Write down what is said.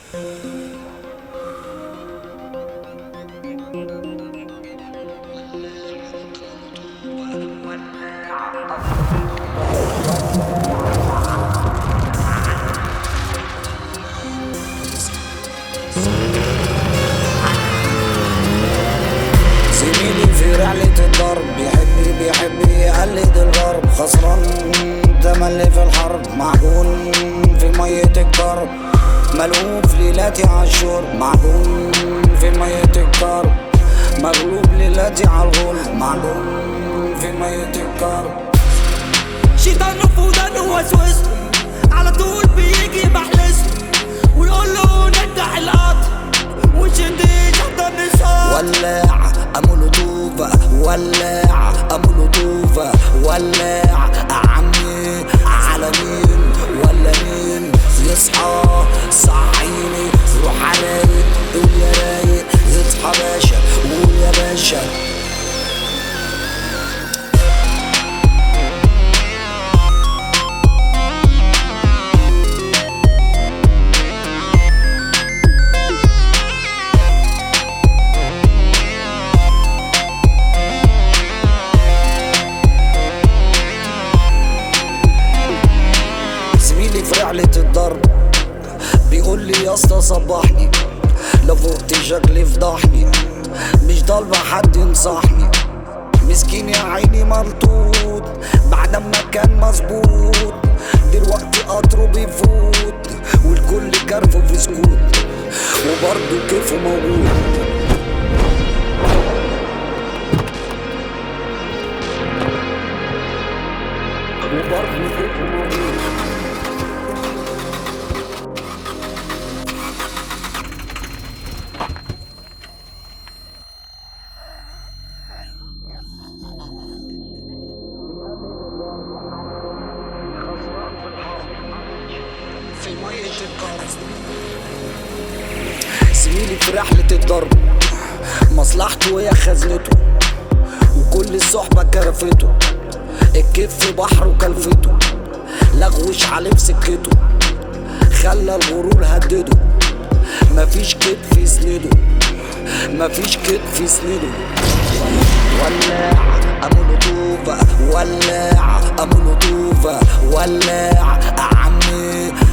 زميلي في رحلة الضرب بيحب يقلد الغرب، خسران تملي في الحرب، معجون في مية الكرب، ملهوف ليلاتي عالشرب، معجون في مية الكرب، مغلوب ليلاتي عالغلب، معجون في مية الكرب. شيطانه في ودانه وسوسته، على طول بيجي محلسه ويقول له ندع القطر وشد شطر نسار. ولاع امولوتوفا، ولاع امولوتوفا، ولاع عمي على مين ولا مين؟ يصحى صحيني روح عليك قول يا رايق، يصحى باشا قول يا باشا. زميلي في رحلة الضرب بيقول لي يا اسطى صبحني، لو فوقت شكلي فضحني، مش طالبة حد ينصحني، مسكين يا عيني ملطوط بعد ما كان مظبوط، دلوقتي قطره بيفوت والكل كرفه في سكوت وبرضه كيفه موجود. وبرضه كيفه موجود. في مية الكرب زميلي في رحلة الضرب، مصلحته وهي خزنته وكل الصحبة كرفته، الكيف في بحر وكلفته، لغوش عليه في سكته، خلى الغرور هدده، مفيش كتف يسنده، مفيش كتف يسنده. ولاع امولوتوفا، ولاع امولوتوفا، ولاع عمي